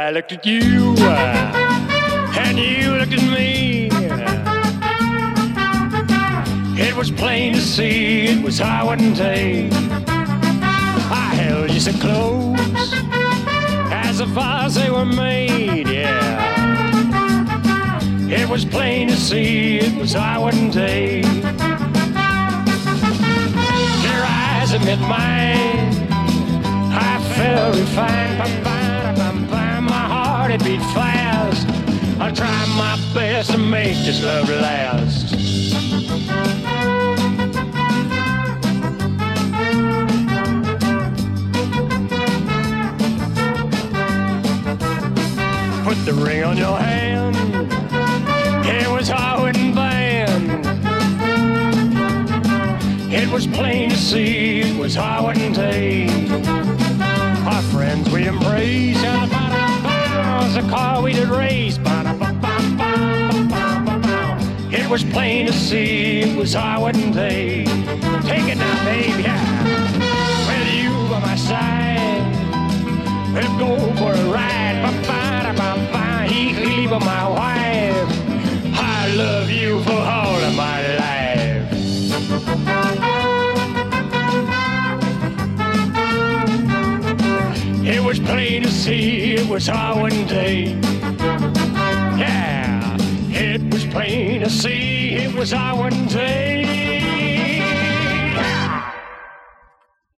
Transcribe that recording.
I looked at you, and you looked at me. It was plain to see, it was I wouldn't take. I held you so close, as if ours they were made, yeah. It was plain to see, it was I wouldn't take. Your eyes have met mine, I felt refined. My heart it beat fast. I tried my best to make this love last. Put the ring on your hand, it was hard and bland. It was plain to see, it was hard and take. Our friends we embrace, the car we did race. It was plain to see, it was hard and take. Take it now, baby, yeah. With you by my side, we'll go for a ride. He by my wife, I love you for all of my life. It was plain to see, it was hard and take. Yeah, it was plain to see, it was hard and take.